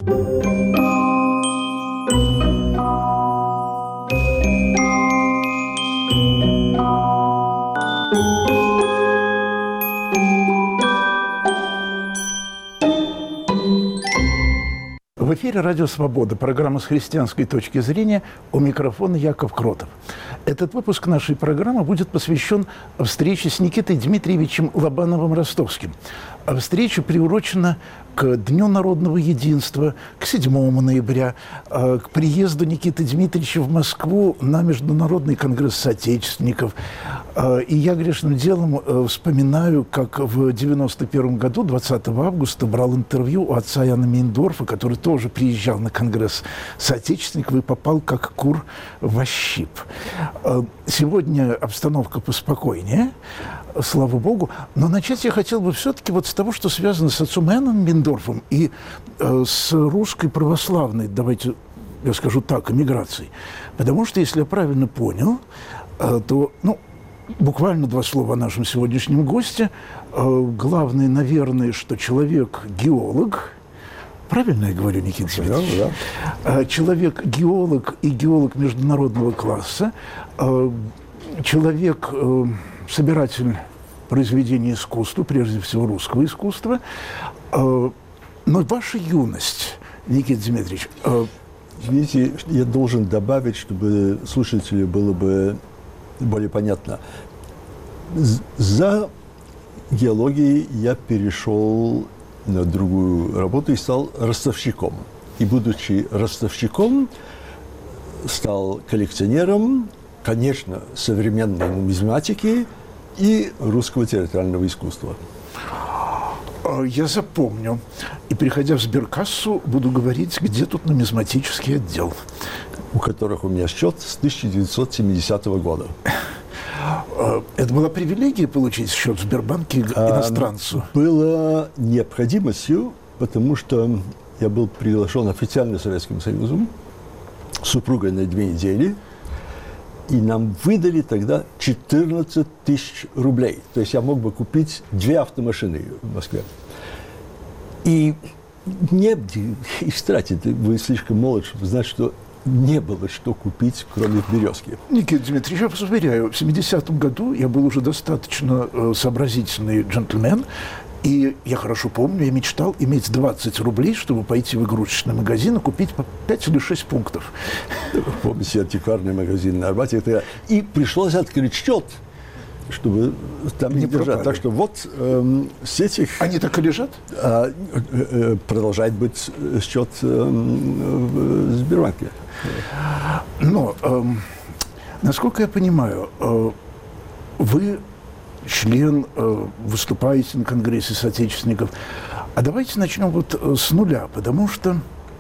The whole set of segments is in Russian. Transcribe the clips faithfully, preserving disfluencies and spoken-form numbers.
В эфире «Радио Свобода», программа «С христианской точки зрения», у микрофона Яков Кротов. Этот выпуск нашей программы будет посвящен встрече с Никитой Дмитриевичем Лобановым-Ростовским. Встреча приурочена к Дню народного единства, к седьмому ноября, к приезду Никиты Дмитриевича в Москву на Международный конгресс соотечественников. И я грешным делом вспоминаю, как в девяносто первом году, двадцатого августа, брал интервью у отца Яна Мейндорфа, который тоже приезжал на конгресс соотечественников и попал как кур во щип. Сегодня обстановка поспокойнее, слава Богу. Но начать я хотел бы все-таки вот с того, что связано с отцом Яном Мейндорфом и э, с русской православной, давайте я скажу так, эмиграцией. Потому что, если я правильно понял, э, то, ну, буквально два слова о нашем сегодняшнем госте. Э, главное, наверное, что человек геолог. Правильно я говорю, Никита Дмитриевич? Да, да. Человек геолог и геолог международного класса. Э, человек э, собиратель произведений искусства, прежде всего русского искусства. Но ваша юность, Никита Дмитриевич... Извините, я должен добавить, чтобы слушателю было бы более понятно. За геологией я перешел на другую работу и стал ростовщиком. И, будучи ростовщиком, стал коллекционером, конечно, современной нумизматики и русского театрального искусства. Я запомню. И, приходя в сберкассу, буду говорить, где тут нумизматический отдел. У которых у меня счет с тысяча девятьсот семидесятого года. Это была привилегия получить счет в Сбербанке иностранцу? А, было необходимостью, потому что я был приглашен официально Советским Союзом с супругой на две недели. И нам выдали тогда четырнадцать тысяч рублей. То есть я мог бы купить две автомашины в Москве. И не истратить, вы слишком молод, чтобы знать, что не было что купить, кроме «Березки». Никита Дмитриевич, я вас уверяю, в семидесятом году я был уже достаточно э, сообразительный джентльмен. И я хорошо помню, я мечтал иметь двадцать рублей, чтобы пойти в игрушечный магазин и купить по пять или шесть пунктов. Помните, антикварный магазин на Арбате. И пришлось открыть счет, чтобы там не, не держать. Так что вот э, с этих... Они так и лежат? Э, э, продолжает быть счет э, в Сбербанке. Но, э, насколько я понимаю, э, вы... член, э, выступаете на Конгрессе соотечественников. А давайте начнем вот с нуля, потому что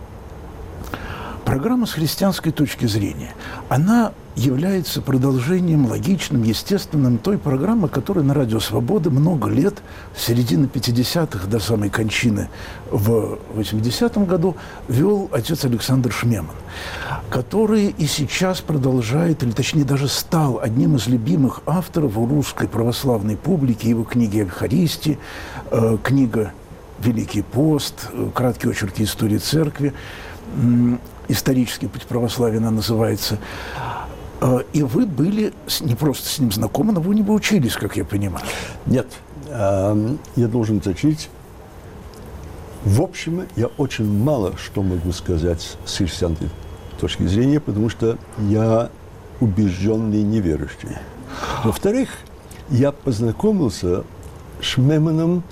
программа «С христианской точки зрения», она является продолжением логичным, естественным той программы, которая на Радио Свобода много лет, с середины пятидесятых до самой кончины в восьмидесятом году, вел отец Александр Шмеман, который и сейчас продолжает, или точнее даже стал одним из любимых авторов у русской православной публики. Его книги «Евхаристии», э, книга «Великий пост», э, краткие очерки истории церкви, э, «Исторический путь православия» она называется. И вы были не просто с ним знакомы, но вы у него учились, как я понимаю. Нет. Э, я должен уточнить. В общем, я очень мало что могу сказать с христианской точки зрения, потому что я убежденный неверующий. Во-вторых, я познакомился с Шмеманом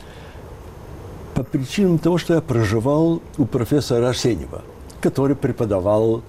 по причинам того, что я проживал у профессора Арсеньева, который преподавал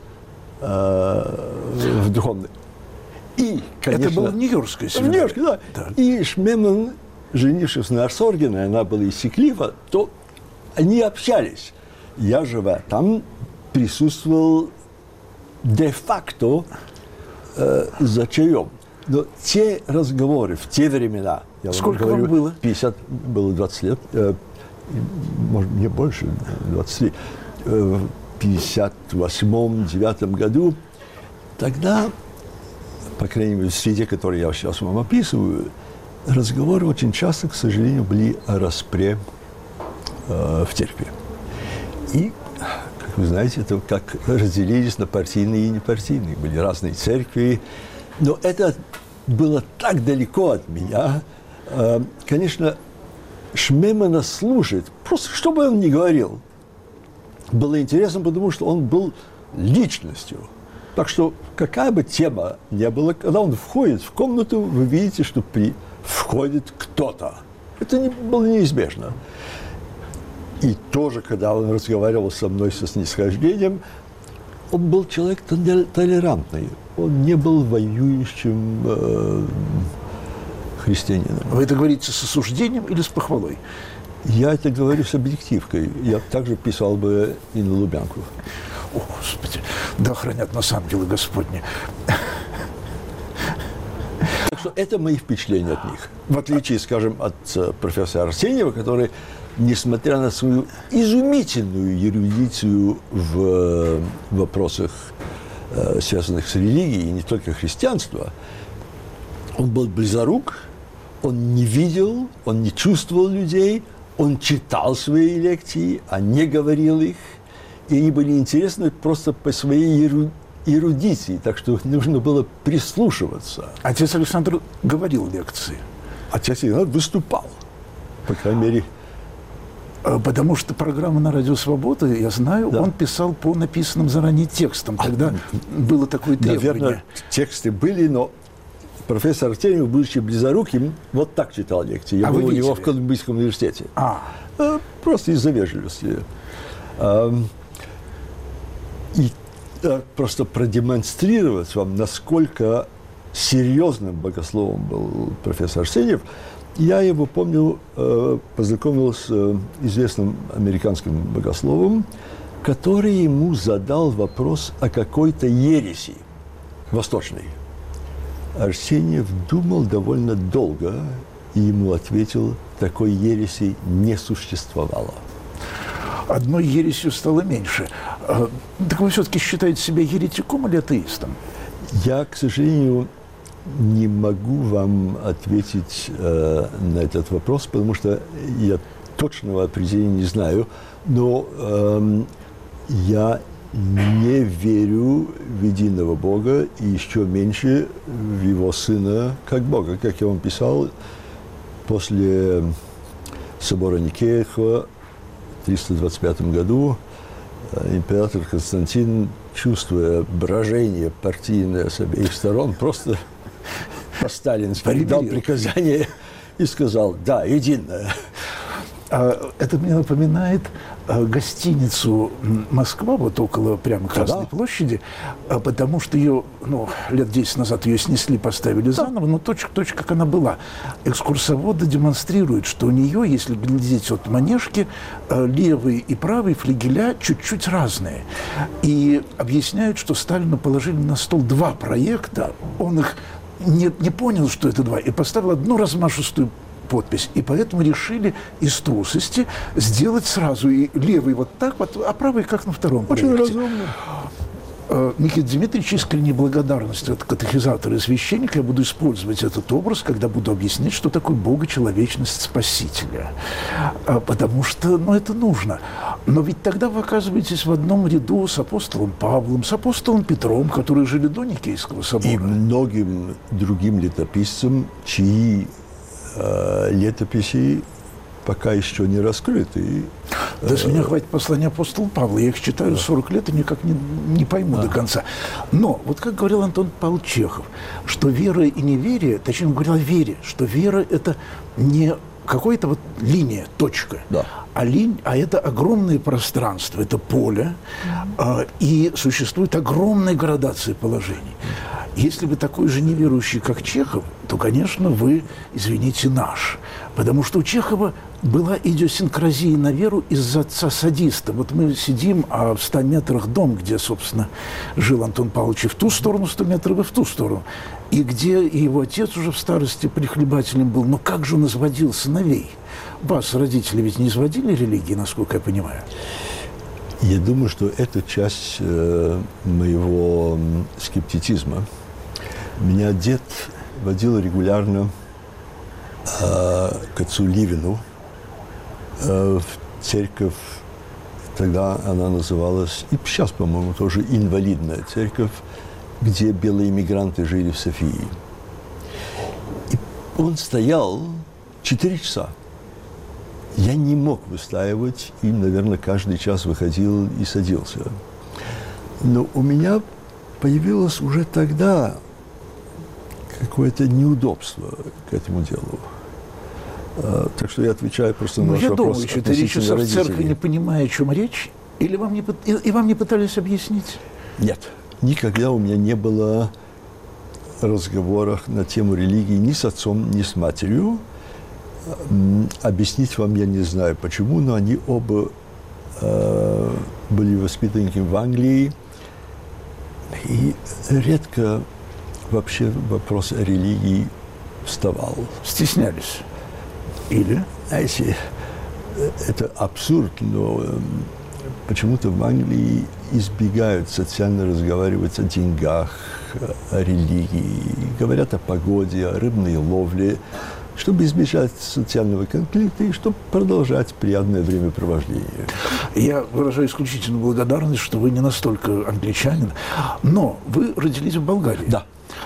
в духовной. И, конечно, это было в Нью-Йоркской семье. В Нью-Йорке, да. да. И Шмеман, женившись на Арсоргине, она была из Сиклифа, то они общались. Я, живя там, присутствовал де-факто э, за чаем. Но те разговоры в те времена, я сколько вам говорю, вам было? пятьдесят, было двадцать лет, э, может, не больше, двадцать три, э, в пятьдесят восьмом, девятом году, тогда, по крайней мере, в среде, которую я сейчас вам описываю, разговоры очень часто, к сожалению, были о распре э, в церкви. И вы знаете, это как разделились на партийные и непартийные. Были разные церкви. Но это было так далеко от меня. Конечно, Шмемана слушать, просто что бы он ни говорил, было интересно, потому что он был личностью. Так что какая бы тема ни была, когда он входит в комнату, вы видите, что при... входит кто-то. Это не, было неизбежно. И тоже, когда он разговаривал со мной со снисхождением, он был человек толерантный. Он не был воюющим э, христианином. Вы это говорите с осуждением или с похвалой? Я это говорю с объективкой. Я также писал бы и на Лубянку. О, Господи, да хранят нас ангелы Господни. Так что это мои впечатления от них. В отличие, скажем, от uh, профессора Арсеньева, который, несмотря на свою изумительную эрудицию в uh, вопросах, uh, связанных с религией, и не только христианства, он был близорук, он не видел, он не чувствовал людей, он читал свои лекции, а не говорил их. И они были интересны просто по своей эру... эрудиции, так что нужно было прислушиваться. Отец Александр говорил лекции. Отец Александр выступал, по крайней мере. Потому что программа на Радио Свобода, я знаю, да. Он писал по написанным заранее текстам. Тогда а, было такое требование. Наверное, тексты были, но профессор Артемьев, будучи близоруким, вот так читал лекции. Я а был у него в Колумбийском университете. А. Просто из-за вежливости. И просто продемонстрировать вам, насколько серьезным богословом был профессор Арсеньев, я его помню, познакомился с известным американским богословом, который ему задал вопрос о какой-то ереси восточной. Арсеньев думал довольно долго и ему ответил, такой ереси не существовало. Одной ересью стало меньше. Так вы все-таки считаете себя еретиком или атеистом? Я, к сожалению, не могу вам ответить э, на этот вопрос, потому что я точного определения не знаю. Но э, я не верю в единого Бога и еще меньше в Его Сына как Бога. Как я вам писал, после собора Никеева в триста двадцать пятом году император Константин, чувствуя брожение партийное с обеих сторон, просто по-сталински дал приказание и сказал: да, единое. Это мне напоминает гостиницу «Москва», вот около прямо Красной да. площади, потому что ее, ну, лет десять назад ее снесли, поставили заново, но точка-точка, как она была. Экскурсоводы демонстрируют, что у нее, если глядеть от манежки, левый и правый флигеля чуть-чуть разные. И объясняют, что Сталину положили на стол два проекта, он их не, не понял, что это два, и поставил одну размашистую подпись. И поэтому решили из трусости сделать сразу и левый вот так вот, а правый как на втором проекте. Очень разумно. Никита Дмитриевич, искренняя благодарность от катехизатора и священника. Я буду использовать этот образ, когда буду объяснять, что такое богочеловечность Спасителя. Потому что, ну, это нужно. Но ведь тогда вы оказываетесь в одном ряду с апостолом Павлом, с апостолом Петром, которые жили до Никейского собора. И многим другим летописцам, чьи э, летописи пока еще не раскрыты. Да, с меня хватит послания апостола Павла. Я их читаю сорок лет и никак не, не пойму а. до конца. Но, вот как говорил Антон Павлович Чехов, что вера и неверие, точнее, он говорил о вере, что вера – это не какая-то вот линия, точка, да. а, линь, а это огромное пространство, это поле, mm-hmm. э, и существует огромная градация положений. Если вы такой же неверующий, как Чехов, то, конечно, вы, извините, наш. Потому что у Чехова была идиосинкразия на веру из-за отца садиста. Вот мы сидим, а в ста метрах дом, где, собственно, жил Антон Павлович, и в ту сторону сто метров, и в ту сторону. И где и его отец уже в старости прихлебателем был. Но как же он изводил сыновей? Вас, родители, ведь не изводили религии, насколько я понимаю? Я думаю, что это часть э, моего скептицизма. Меня дед водил регулярно э, к отцу Ливину э, в церковь тогда она называлась, и сейчас, по-моему, тоже инвалидная церковь, где белые иммигранты жили в Софии. И он стоял четыре часа. Я не мог выстаивать, и, наверное, каждый час выходил и садился. Но у меня появилось уже тогда какое-то неудобство к этому делу. А, так что я отвечаю просто на ну, ваш я вопрос. Я думаю, четыре часа в церкви, не понимая, о чем речь, или вам не, и, и вам не пытались объяснить? Нет. Никогда у меня не было разговоров на тему религии ни с отцом, ни с матерью. Объяснить вам я не знаю почему, но они оба э, были воспитанниками в Англии. И редко вообще вопрос о религии вставал. Стеснялись? Или? Знаете, это абсурд, но э, почему-то в Англии избегают социально разговаривать о деньгах, о религии. Говорят о погоде, о рыбной ловле, чтобы избежать социального конфликта и чтобы продолжать приятное времяпровождение. Я выражаю исключительную благодарность, что вы не настолько англичанин, но вы родились в Болгарии. Да.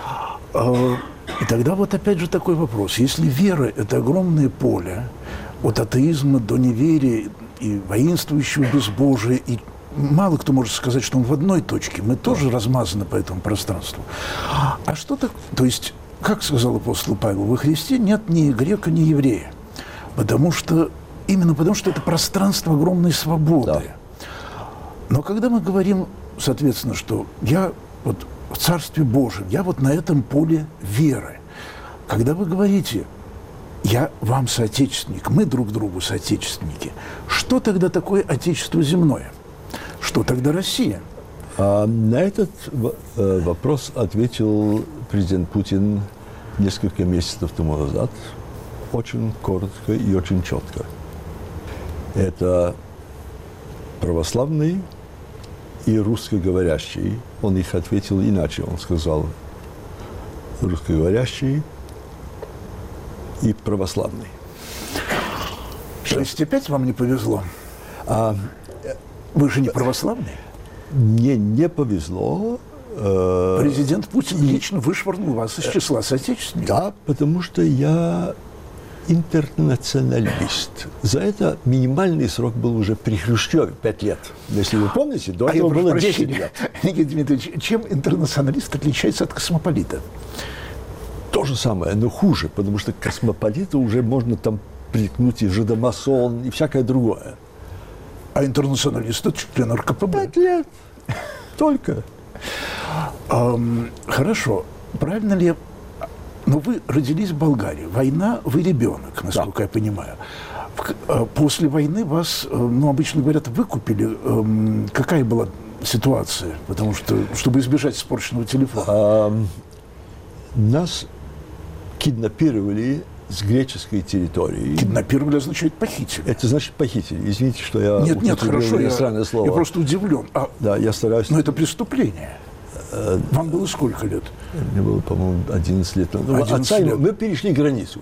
И тогда вот опять же такой вопрос. Если вера – это огромное поле, от атеизма до неверия, и воинствующего безбожия, и мало кто может сказать, что он в одной точке, мы тоже размазаны по этому пространству. А что так, то есть, как сказал апостол Павел, во Христе нет ни грека, ни еврея, потому что, именно потому что это пространство огромной свободы. Да. Но когда мы говорим, соответственно, что я вот в Царстве Божьем, я вот на этом поле веры, когда вы говорите, я вам соотечественник, мы друг другу соотечественники, что тогда такое отечество земное? Что тогда Россия? А на этот вопрос ответил президент Путин несколько месяцев тому назад, очень коротко и очень четко. Это православный и русскоговорящий. Он их ответил иначе. Он сказал русскоговорящий и православный. То есть опять вам не повезло? А, Вы же не православный? Мне не повезло. Э, Президент Путин лично вышвырнул вас из числа соотечественников. Да, потому что я интернационалист. За это минимальный срок был уже при Хрущеве, пять лет. Если вы помните, до этого а было десять лет. Никита Дмитриевич, чем интернационалист отличается от космополита? То же самое, но хуже, потому что к космополиту уже можно там приткнуть и жидомасон, и всякое другое. А интернационалист – это член эр ка пэ бэ. Пять лет. Только. Эм, хорошо. Правильно ли... Но вы родились в Болгарии. Война, вы ребенок, насколько да. я понимаю. После войны вас, ну, обычно говорят, выкупили. Эм, какая была ситуация? Потому что, чтобы избежать испорченного телефона. А, нас киднапировали с греческой территории. Киднапировали означает похитили. Это значит похитили. Извините, что я нет, нет, хорошо, иностранное я, слово. Я просто удивлен. А, да, я стараюсь. Но это преступление. А, Вам было сколько лет? Мне было, по-моему, одиннадцать лет. одиннадцать Отца, лет. Мы перешли границу.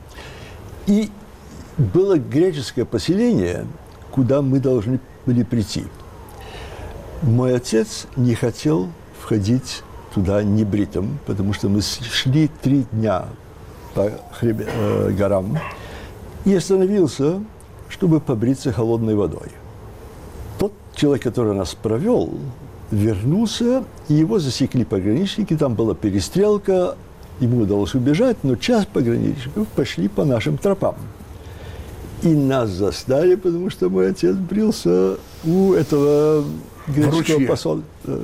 И было греческое поселение, куда мы должны были прийти. Мой отец не хотел входить туда небритым, потому что мы шли три дня по хребе, э, горам и остановился, чтобы побриться холодной водой. Тот человек, который нас провел, вернулся, и его засекли пограничники, там была перестрелка, ему удалось убежать, но часть пограничников пошли по нашим тропам. И нас застали, потому что мой отец брился у этого греческого посла.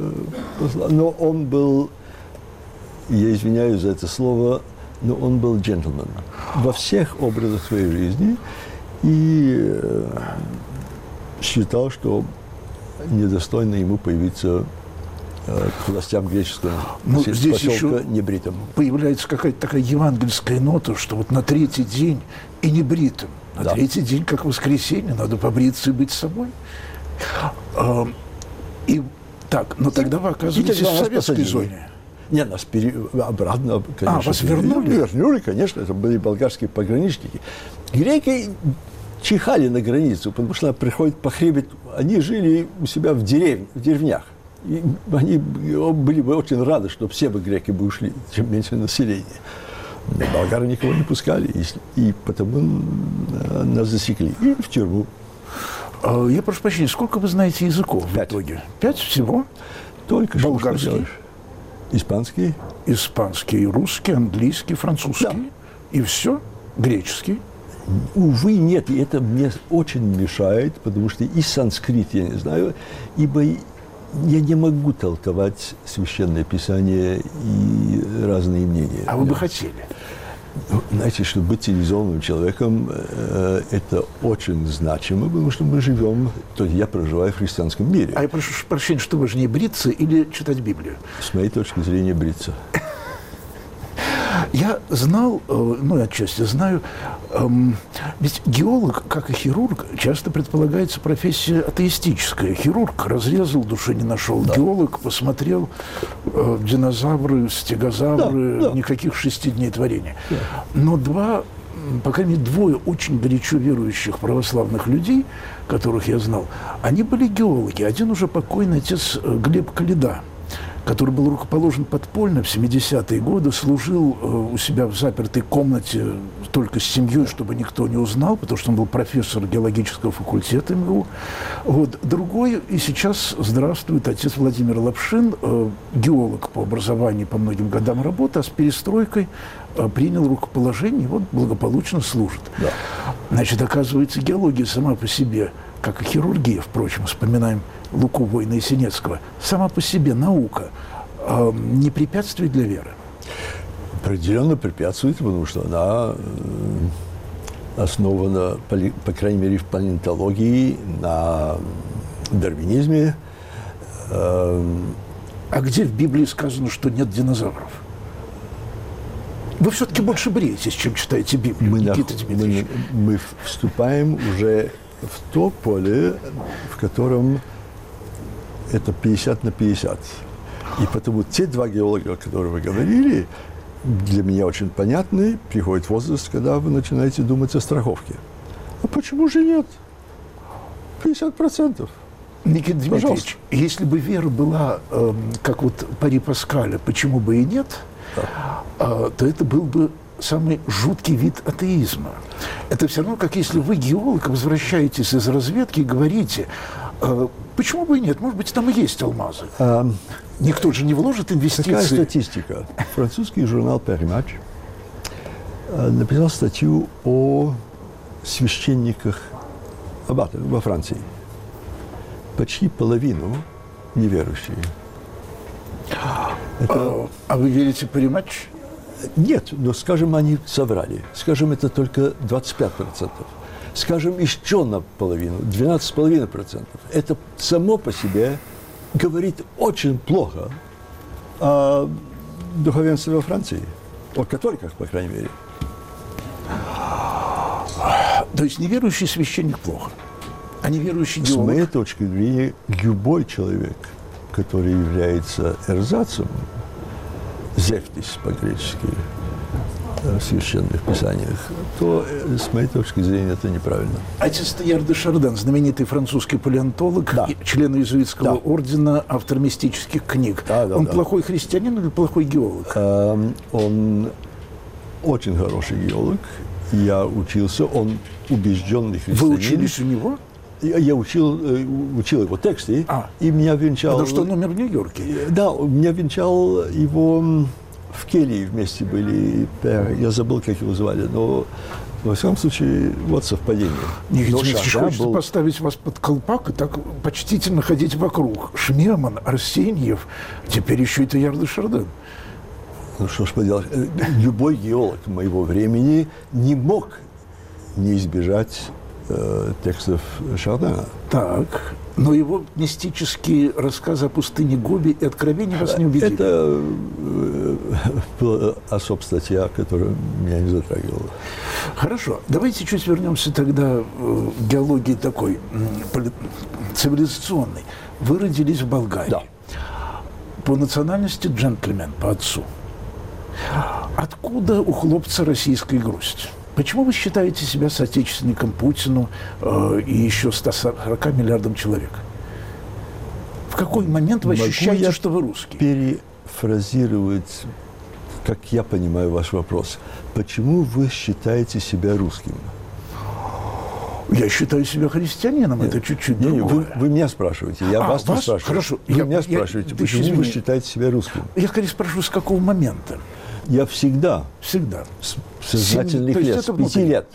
Но он был, я извиняюсь за это слово, но он был джентльмен во всех образах своей жизни и э, считал, что недостойно ему появиться э, к властям греческого ну, здесь еще небритым. Появляется какая-то такая евангельская нота, что вот на третий день и небритым, на да. третий день, как воскресенье, надо побриться и быть собой. А, и так, но тогда вы оказываетесь в советской зоне. Нет, нас пере... обратно, конечно. А, вас вернули? Вернули, конечно, это были болгарские пограничники. Греки чихали на границу, потому что приходит похлебать. Они жили у себя в, деревне, в деревнях. И они были бы очень рады, чтобы все бы греки бы ушли, чем меньше населения. Болгары никого не пускали, и, и потому нас засекли. И в тюрьму. Я прошу прощения, сколько вы знаете языков Пять. в итоге? Пять всего? Только болгарский, что испанский, испанский, русский, английский, французский. Да. И все? Греческий? Увы, нет. И это мне очень мешает, потому что и санскрит я не знаю, ибо я не могу толковать Священное Писание и разные мнения. А вы бы хотели? Знаете, что быть цивилизованным человеком э, это очень значимо, потому что мы живем, то есть я проживаю в христианском мире. А я прошу прощения, что важнее, бриться или читать Библию? С моей точки зрения, бриться. Я знал, ну, отчасти знаю, эм, ведь геолог, как и хирург, часто предполагается профессия атеистическая. Хирург разрезал, души не нашел. Да. Геолог посмотрел э, динозавры, стегозавры, да, да. Никаких шести дней творения. Да. Но два, по крайней мере, двое очень горячо верующих православных людей, которых я знал, они были геологи. Один уже покойный отец Глеб Каледа, который был рукоположен подпольно в семидесятые годы, служил э, у себя в запертой комнате только с семьей, чтобы никто не узнал, потому что он был профессор геологического факультета эм гэ у. Вот. Другой, и сейчас здравствует, отец Владимир Лапшин, э, геолог по образованию, по многим годам работы, а с перестройкой э, принял рукоположение и вот благополучно служит. Да. Значит, оказывается, геология сама по себе, как и хирургия, впрочем, вспоминаем Луку Воина Есенинского, сама по себе наука э, не препятствие для веры? Определенно препятствует, потому что она э, основана, по, по крайней мере, в палеонтологии на дарвинизме. Э, а где в Библии сказано, что нет динозавров? Вы все-таки больше бреетесь, чем читаете Библию, мы, Никита Дмитриевич. Мы, мы вступаем уже в то поле, в котором это пятьдесят на пятьдесят. И потому те два геолога, о которых вы говорили, для меня очень понятны. Приходит возраст, когда вы начинаете думать о страховке. А почему же нет? пятьдесят процентов. Никита Дмитриевич, если бы вера была, э, как вот Пари Паскаля, почему бы и нет, да. э, то это был бы самый жуткий вид атеизма. Это все равно, как если вы, геолог, возвращаетесь из разведки и говорите, э, почему бы и нет, может быть, там и есть алмазы. А, Никто же не вложит инвестиции. Такая статистика. Французский журнал «Перемач» написал статью о священниках аббатах во Франции. Почти половину неверующие. Это... А, а вы верите в «Перемач»? Нет, но, скажем, они соврали. Скажем, это только двадцать пять процентов. Скажем, еще наполовину, двенадцать целых пять десятых процента. Это само по себе говорит очень плохо о духовенстве во Франции. О католиках, по крайней мере. То есть неверующий священник плохо, а неверующий геолог? С моей точки зрения, любой человек, который является эрзацем, зефтис по-гречески, в священных писаниях, то, с моей точки зрения, это неправильно. Отец Тейяр де Шарден, знаменитый французский палеонтолог, да. член иезуитского да. ордена, автор мистических книг. Да, да, он да. плохой христианин или плохой геолог? А, он очень хороший геолог. Я учился, он убежденный христианин. Вы учились у него? Я, я учил, учил его тексты, а. и меня венчал... Потому что он умер в Нью-Йорке. Да, меня венчал его... В Келье вместе были, я забыл, как его звали, но, во всяком случае, вот совпадение. Никита Дмитриевич, хочется был... поставить вас под колпак и так почтительно ходить вокруг. Шмерман, Арсеньев, теперь еще и Тейяр де Шарден. Ну что ж поделать, любой геолог моего времени не мог не избежать э, текстов Шардена. Так, но его мистические рассказы о пустыне Гоби и откровения вас не убедили? Это э, была особая статья, которая меня не затрагивала. Хорошо, давайте чуть вернемся тогда к геологии такой, цивилизационной. Вы родились в Болгарии. Да. По национальности джентльмен, по отцу. Откуда у хлопца российская грусть? Почему вы считаете себя соотечественником Путину э, и еще ста сорока миллиардам человек? В какой момент вы Могу ощущаете, я что вы русский? перефразировать, как я понимаю ваш вопрос. Почему вы считаете себя русским? Я считаю себя христианином, Нет, это чуть-чуть не, не, другое. вы, вы меня спрашиваете, я А, вас, вас? не спрашиваю. Хорошо. Вы Я- меня я- спрашиваете, ты почему извини. вы считаете себя русским? Я скорее спрашиваю, с какого момента? Я всегда, Всегда. с сознательных То есть лет, это с пяти внутренне? лет,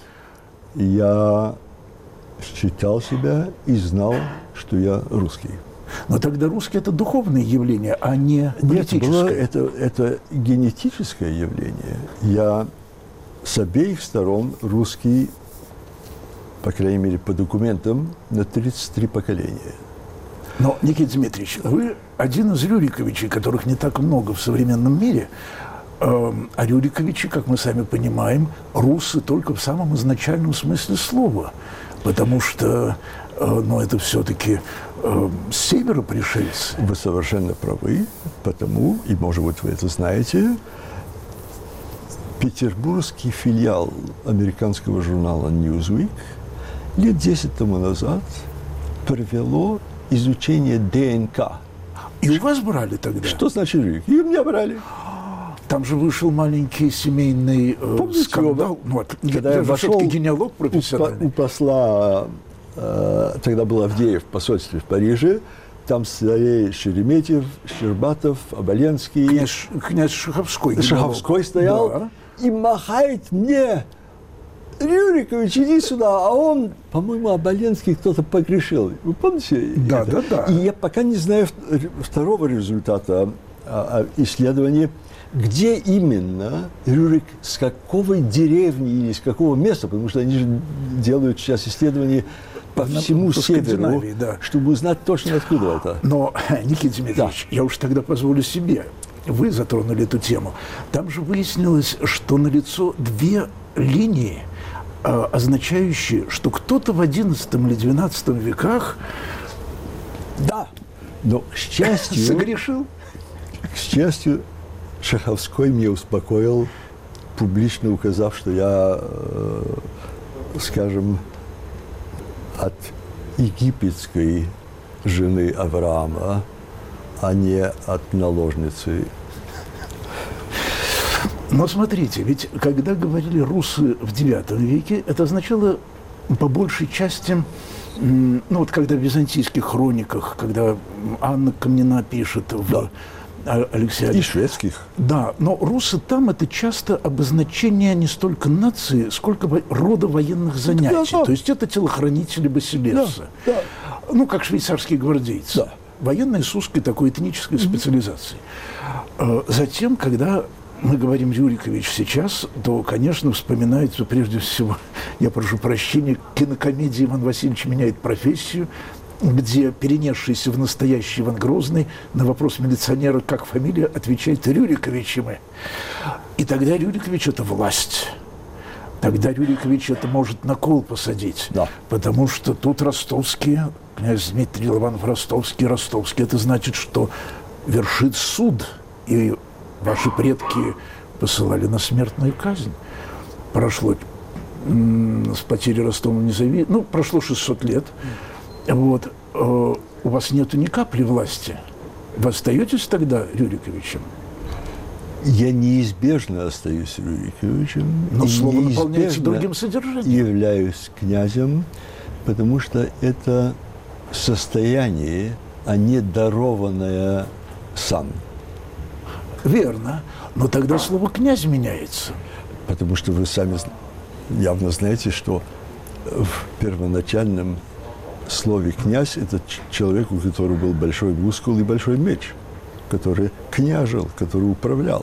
я считал себя и знал, что я русский. Но тогда русский – это духовное явление, а не Нет, политическое. было это, это генетическое явление. Я с обеих сторон русский, по крайней мере, по документам, на тридцать три поколения. Но, Никита Дмитриевич, вы один из Рюриковичей, которых не так много в современном мире. Эм, А Рюриковичи, как мы сами понимаем, русы только в самом изначальном смысле слова. Потому что, э, ну, это все-таки э, с севера пришельцы. Вы совершенно правы, потому, и, может быть, вы это знаете, петербургский филиал американского журнала Newsweek лет десять тому назад провело изучение ДНК. И у вас брали тогда? Что значит Рюрик? И у меня брали. Там же вышел маленький семейный э, Помните скандал. его? Ну, вот, Когда я я же вошел все-таки генеалог У, по- профессиональный. у посла, э, тогда был Авдеев в посольстве в Париже, там стояли Шереметьев, Щербатов, Оболенский. Князь, князь Шаховской. генеалог. Шаховской стоял Да. и махает мне: Рюрикович, иди сюда. А он, по-моему, Оболенский кто-то погрешил. Вы помните? Да, это? да, да. И я пока не знаю в- второго результата а, а, исследования, где именно Рюрик, с какой деревни или с какого места, потому что они же делают сейчас исследования по На- всему по северу, Скандинавии, да. чтобы узнать точно, откуда это. Но, Никита Дмитриевич, я уж тогда позволю себе. Вы затронули эту тему. Там же выяснилось, что налицо две линии, а, означающие, что кто-то в одиннадцатом или двенадцатом веках Да. Но, к счастью, согрешил. к счастью, Шаховской меня успокоил, публично указав, что я, э, скажем, от египетской жены Авраама, а не от наложницы. Но смотрите, ведь когда говорили русы в девятом веке, это означало по большей части, м, ну вот когда в византийских хрониках, когда Анна Камнина пишет в Да. А- Алексея И шведских. Да, но русы там это часто обозначение не столько нации, сколько во- рода военных занятий. да. То есть это телохранители Басилевса. Да, да. Ну, как швейцарские гвардейцы. Да. Военные с узкой такой этнической специализацией. Э, Затем, когда мы говорим Рюрикович сейчас, то, конечно, вспоминается прежде всего, я прошу прощения, кинокомедия «Иван Васильевич меняет профессию», где перенесшийся в настоящий Иван Грозный на вопрос милиционера, как фамилия, отвечает Рюриковичем. И тогда Рюрикович – это власть. Тогда Рюрикович это может на кол посадить. Да. Потому что тут ростовские, князь Дмитрий Лобанов ростовский, ростовский. Это значит, что вершит суд. И ваши предки посылали на смертную казнь. Прошло м, с потери Ростова независимости, ну, прошло шестьсот лет. Вот. Э, у вас нету ни капли власти. Вы остаетесь тогда Рюриковичем? Я неизбежно остаюсь Рюриковичем. Но и слово наполняется неизбежно другим содержанием. являюсь князем, потому что это состояние, а не дарованное сан. Верно. Но тогда слово «князь» меняется. Потому что вы сами явно знаете, что в первоначальном слове «князь» – это ч- человек, у которого был большой мускул и большой меч, который княжил, который управлял.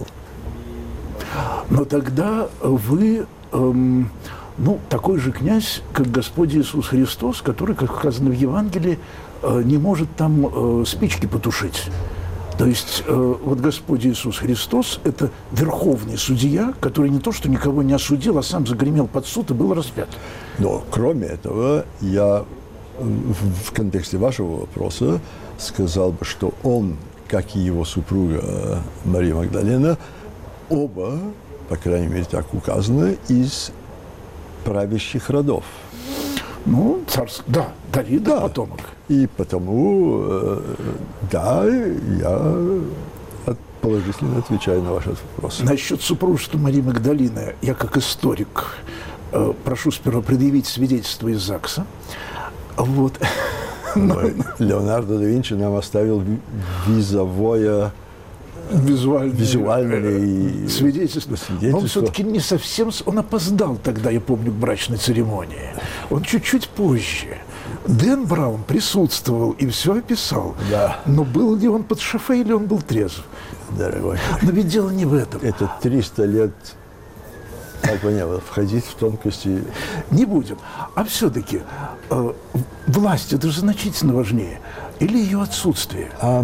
Но тогда вы, эм, ну, такой же князь, как Господь Иисус Христос, который, как сказано в Евангелии, э, не может там э, спички потушить. То есть э, вот Господь Иисус Христос – это верховный судья, который не то что никого не осудил, а сам загремел под суд и был распят. Но кроме этого, я в, в контексте вашего вопроса сказал бы, что он, как и его супруга Мария Магдалена, оба, по крайней мере, так указано, из правящих родов. Ну, царство, да, Давид Да. потомок. И потому, э, да, я от- положительно отвечаю на ваш вопрос. Насчет супружества Марии Магдалины я, как историк, э, прошу сперва предъявить свидетельство из ЗАГСа. Вот. Ой, Леонардо да Винчи нам оставил ви- визовое Визуальное, Визуальное э, свидетельство. Но он свидетельство. все-таки не совсем... с- Он опоздал тогда, я помню, к брачной церемонии. Он чуть-чуть позже. Дэн Браун присутствовал и все описал. Да. Но был ли он под шофе или он был трезв? Дорогой, Но ведь дело не в этом. это триста лет, как бы не было, входить в тонкости. Не будем. А все-таки э, власть, это же значительно важнее. Или ее отсутствие? А,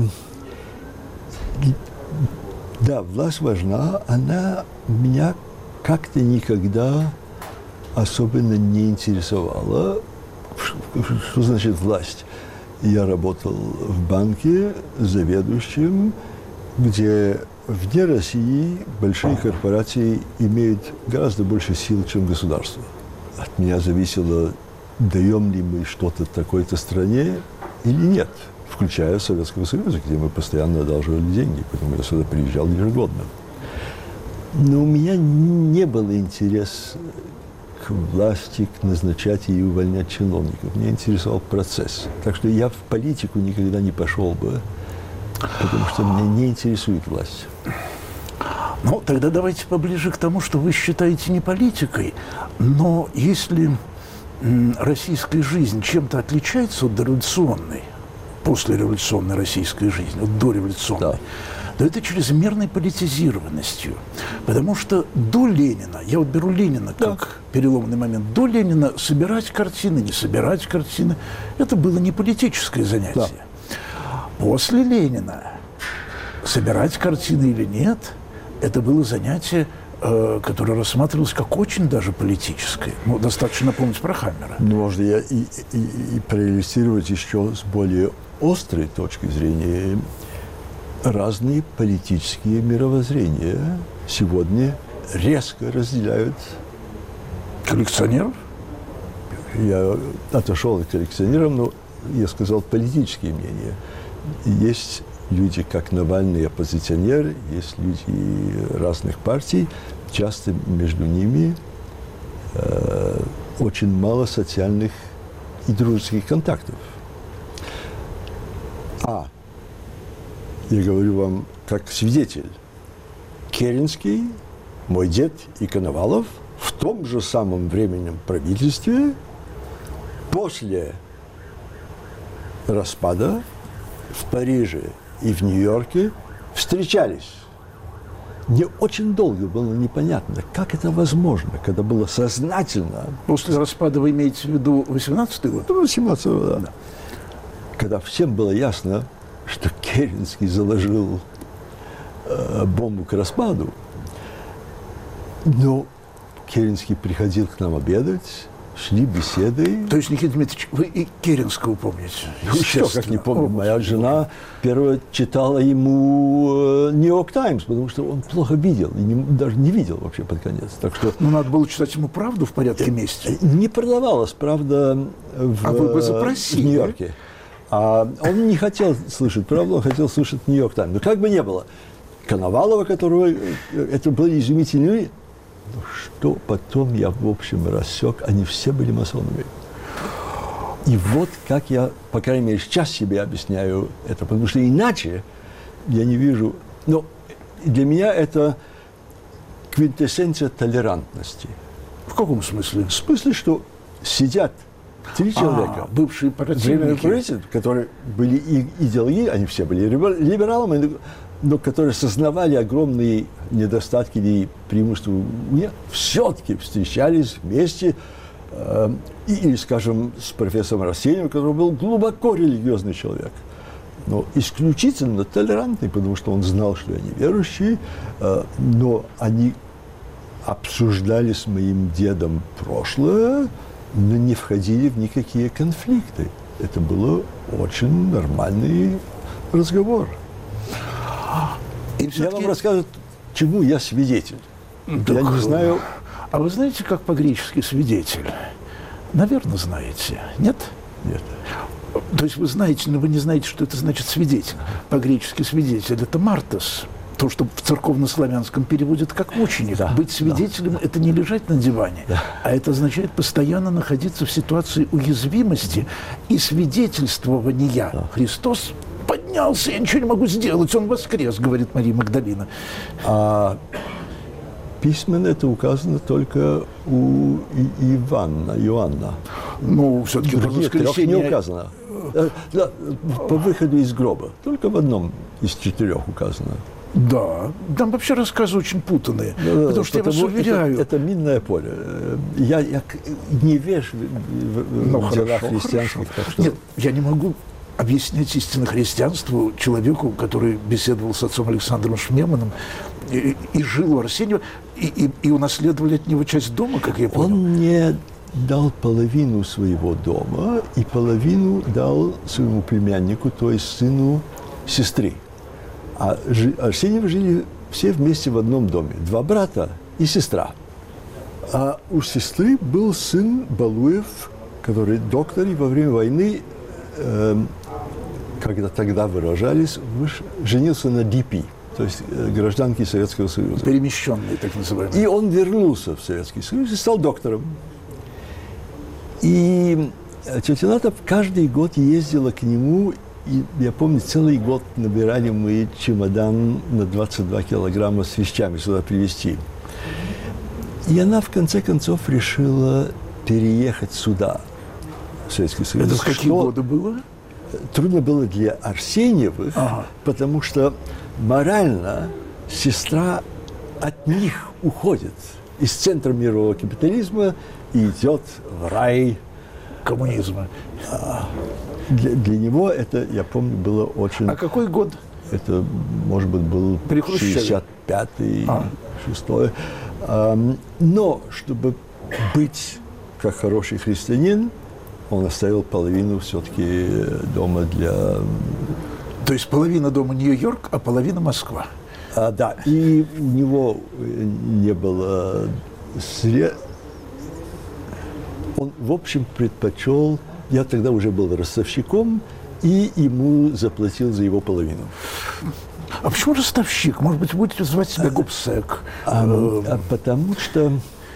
да, власть важна, она меня как-то никогда особенно не интересовала. Ш- Что значит власть? Я работал в банке заведующим, где вне России большие корпорации имеют гораздо больше сил, чем государство. От меня зависело, даем ли мы что-то такой-то стране или нет, включая Советского Союза, где мы постоянно одалживали деньги, поэтому я сюда приезжал ежегодно. Но у меня не было интереса к власти, к назначать и увольнять чиновников. Меня интересовал процесс. Так что я в политику никогда не пошел бы, потому что меня не интересует власть. Ну, тогда давайте поближе к тому, что вы считаете не политикой, но если м, российская жизнь чем-то отличается от дореволюционной, послереволюционной российской жизни, от дореволюционной, Да. то это чрезмерной политизированностью. Потому что до Ленина, я вот беру Ленина как переломный момент, до Ленина собирать картины, не собирать картины, это было не политическое занятие. После Ленина собирать картины или нет, это было занятие, э, которое рассматривалось как очень даже политическое. Ну, достаточно напомнить про Хаммера. Ну, можно я и, и, и проиллюстрировать еще с более острой точки зрения. Разные политические мировоззрения сегодня резко разделяют. Коллекционеров? Я отошел от коллекционеров, но я сказал политические мнения. Есть люди, как Навальный, оппозиционеры, есть люди разных партий. Часто между ними э, очень мало социальных и дружеских контактов. А я говорю вам как свидетель. Керенский, мой дед и Коновалов в том же самом временном правительстве после распада в Париже и в Нью-Йорке встречались. Мне очень долго было непонятно, как это возможно, когда было сознательно. После распада вы имеете в виду восемнадцатый год? восемнадцатого, да. Когда всем было ясно, что Керенский заложил э, бомбу к распаду, но Керенский приходил к нам обедать, шли беседы. То есть, Никита Дмитриевич, вы и Керенского помните? Ну, что, как не помню. Моя жена первая читала ему «Нью-Йорк Таймс», потому что он плохо видел, и не, даже не видел вообще под конец. Так что Ну, надо было читать ему правду в порядке месяца. не продавалась правда в, А вы бы в запросили. Нью-Йорке. А он не хотел слышать правду, он хотел слышать «Нью-Йорк Таймс». Но как бы ни было, Коновалова, которого это были изумительные люди, ну, что потом я, в общем, рассек, они все были масонами. И вот как я, по крайней мере, сейчас себе объясняю это, потому что иначе я не вижу. Но для меня это квинтэссенция толерантности. В каком смысле? В смысле, что сидят три человека, А, бывшие временные противники. правители, которые были и идеологи, они все были либералами, но которые сознавали огромные недостатки и преимущества, нет, все-таки встречались вместе, э, или, скажем, с профессором Арсеньевым, который был глубоко религиозный человек, но исключительно толерантный, потому что он знал, что они верующие, э, но они обсуждали с моим дедом прошлое, но не входили в никакие конфликты. Это был очень нормальный разговор. И Я все-таки- вам рассказываю, чему я свидетель. Я не знаю, А вы знаете, как по-гречески свидетель? Наверное, знаете. Нет? Нет. То есть вы знаете, но вы не знаете, что это значит свидетель. По-гречески свидетель – это мартос. То, что в церковнославянском переводят как мученик. Да, Быть свидетелем да. – это не лежать на диване, да. а это означает постоянно находиться в ситуации уязвимости и свидетельствования. Да. Христос поднялся, я ничего не могу сделать, он воскрес, говорит Мария Магдалина. А письменно это указано только у И- Ивана, Иоанна. Ну, все-таки про воскресение... не указано. Да, по выходу из гроба. Только в одном из четырех указано. Да, там вообще рассказы очень путанные. Да, потому что потому я вас уверяю... Это, это минное поле. Я, я не вижу в, ну, в хорошо, делах христианских. Так что... Нет, я не могу объяснять истинно христианству человеку, который беседовал с отцом Александром Шмеманом и, и жил у Арсеньева, и, и, и унаследовали от него часть дома, как я понял. Он не дал половину своего дома и половину дал своему племяннику, то есть сыну сестры. А Арсеньевы жили все вместе в одном доме. Два брата и сестра. А у сестры был сын Балуев, который доктор, и во время войны, э, когда тогда выражались, женился на Ди Пи, то есть гражданке Советского Союза. Перемещенный, так называемый. И он вернулся в Советский Союз и стал доктором. И тетя Ната каждый год ездила к нему. И я помню, целый год набирали мы чемодан на двадцать два килограмма с вещами сюда привезти. И она, в конце концов, решила переехать сюда, в Советский Союз. Это в какие что годы было? Трудно было для Арсеньевых, ага. потому что морально сестра от них уходит из центра мирового капитализма и идет в рай коммунизма. Для, для него это, я помню, было очень... А какой год? Это, может быть, был шестьдесят пятый, а. шестой. Но, чтобы быть как хороший христианин, он оставил половину все-таки дома для... То есть половина дома Нью-Йорк, а половина Москва. А, да, и у него не было средств. Он, в общем, предпочел... Я тогда уже был ростовщиком, и ему заплатил за его половину. А почему ростовщик? Может быть, будете звать себя губсек? А, а, потому что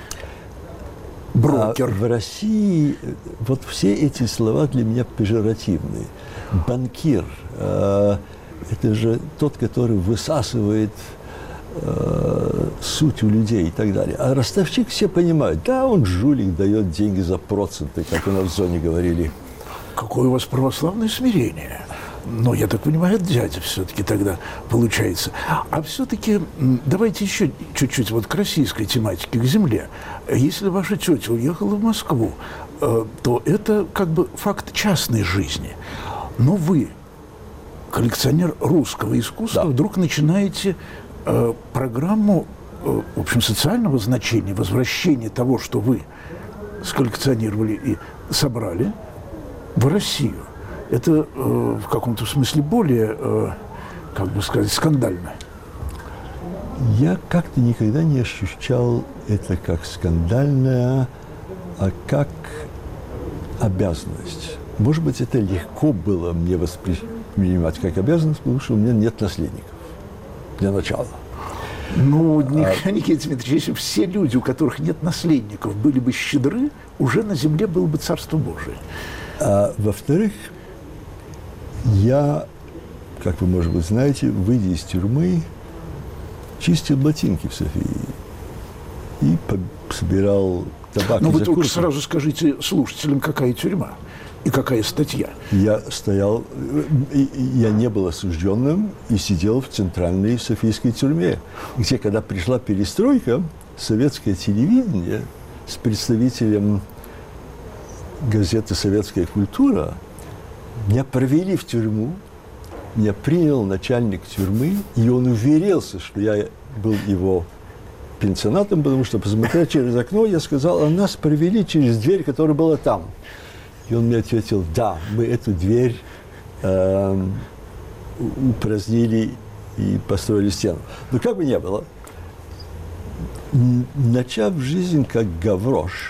брокер. А, в России вот все эти слова для меня пежоративные. Банкир а, – это же тот, который высасывает а, суть у людей и так далее. А ростовщик все понимают, да, он жулик, дает деньги за проценты, как у нас в зоне говорили. Какое у вас православное смирение. Но, я так понимаю, дядя все-таки тогда получается. А все-таки давайте еще чуть-чуть вот к российской тематике, к земле. Если ваша тетя уехала в Москву, то это как бы факт частной жизни. Но вы, коллекционер русского искусства, да. вдруг начинаете э, программу, э, в общем, социального значения, возвращения того, что вы сколлекционировали и собрали, в Россию. Это э, в каком-то смысле более, э, как бы сказать, скандально. Я как-то никогда не ощущал это как скандальное, а как обязанность. Может быть, это легко было мне воспринимать как обязанность, потому что у меня нет наследников. Для начала. Ну, а... Никита Дмитриевич, все люди, у которых нет наследников, были бы щедры, уже на земле было бы Царство Божие. А, во-вторых, я, как вы, может быть, знаете, выйдя из тюрьмы, чистил ботинки в Софии и собирал табак. Но вы только сразу скажите слушателям, какая тюрьма и какая статья. Я стоял, я не был осужденным и сидел в центральной софийской тюрьме, где, когда пришла перестройка, советское телевидение с представителем газеты «Советская культура» меня провели в тюрьму, меня принял начальник тюрьмы, и он уверился, что я был его пенсионатом, потому что, посмотрев через окно, я сказал, а нас провели через дверь, которая была там. И он мне ответил, да, мы эту дверь э, упразднили и построили стену. Но как бы ни было, начав жизнь как гаврош,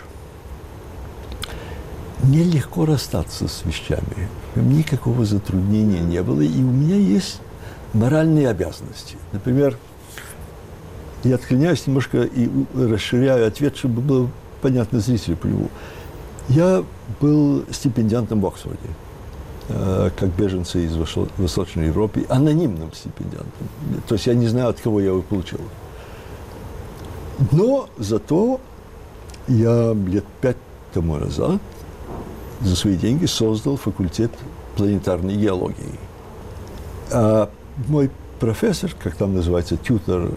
мне легко расстаться с вещами. Никакого затруднения не было. И у меня есть моральные обязанности. Например, я отклоняюсь немножко и расширяю ответ, чтобы было понятно зрителю по нему. Я был стипендиантом в Оксфорде, как беженцы из Восточной Европы, анонимным стипендиантом. То есть я не знаю, от кого я его получил. Но зато я лет пять тому назад за свои деньги создал факультет планетарной геологии. А мой профессор, как там называется, тьютор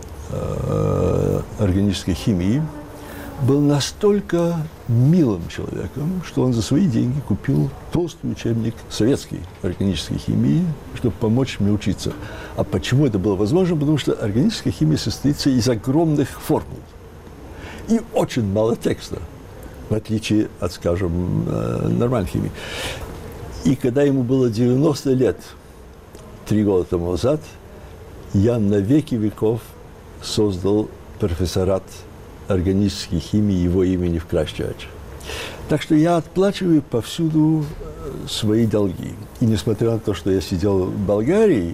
э, органической химии, был настолько милым человеком, что он за свои деньги купил толстый учебник советской органической химии, чтобы помочь мне учиться. А почему это было возможно? Потому что органическая химия состоится из огромных формул и очень мало текста, в отличие от, скажем, нормальной химии. И когда ему было девяносто лет, три года тому назад, я на веки веков создал профессорат органической химии его имени в Крайстчерче. Так что я отплачиваю повсюду свои долги. И несмотря на то, что я сидел в Болгарии,